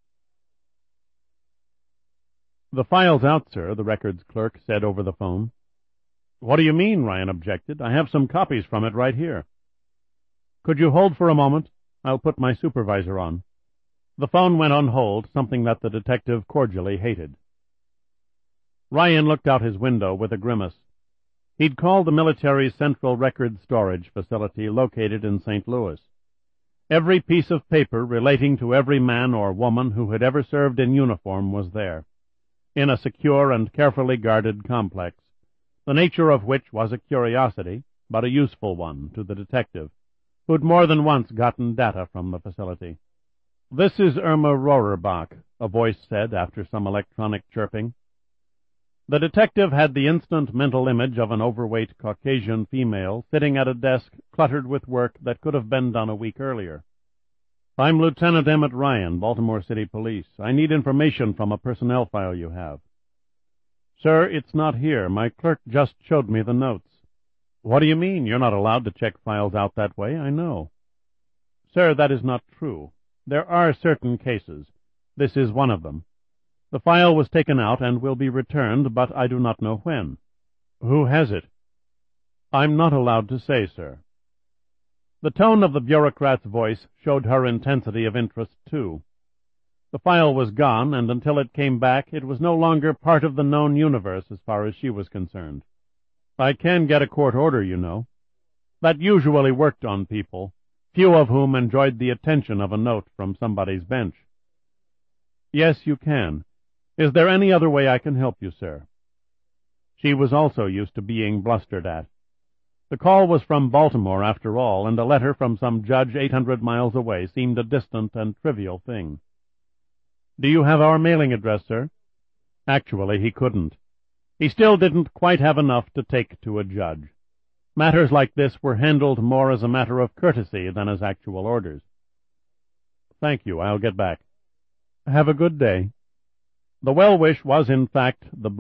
"The file's out, sir," the records clerk said over the phone. "What do you mean?" Ryan objected. "I have some copies from it right here." "Could you hold for a moment? I'll put my supervisor on." The phone went on hold, something that the detective cordially hated. Ryan looked out his window with a grimace. He'd called the military's Central Record Storage Facility located in Saint Louis. Every piece of paper relating to every man or woman who had ever served in uniform was there, in a secure and carefully guarded complex, the nature of which was a curiosity, but a useful one, to the detective, who'd more than once gotten data from the facility. "This is Irma Rohrerbach," a voice said after some electronic chirping. The detective had the instant mental image of an overweight Caucasian female sitting at a desk cluttered with work that could have been done a week earlier. "I'm Lieutenant Emmett Ryan, Baltimore City Police. I need information from a personnel file you have." "Sir, it's not here. My clerk just showed me the notes." "What do you mean? You're not allowed to check files out that way, I know." "Sir, that is not true. There are certain cases. This is one of them. The file was taken out and will be returned, but I do not know when." "Who has it?" "I'm not allowed to say, sir." The tone of the bureaucrat's voice showed her intensity of interest, too. The file was gone, and until it came back, it was no longer part of the known universe as far as she was concerned. "I can get a court order, you know. That usually worked on people, few of whom enjoyed the attention of a note from somebody's bench." "Yes, you can. Is there any other way I can help you, sir?" She was also used to being blustered at. The call was from Baltimore, after all, and a letter from some judge eight hundred miles away seemed a distant and trivial thing. Do you have our mailing address, sir? Actually, he couldn't. He still didn't quite have enough to take to a judge. Matters like this were handled more as a matter of courtesy than as actual orders. Thank you, I'll get back. Have a good day. The well-wish was, in fact, the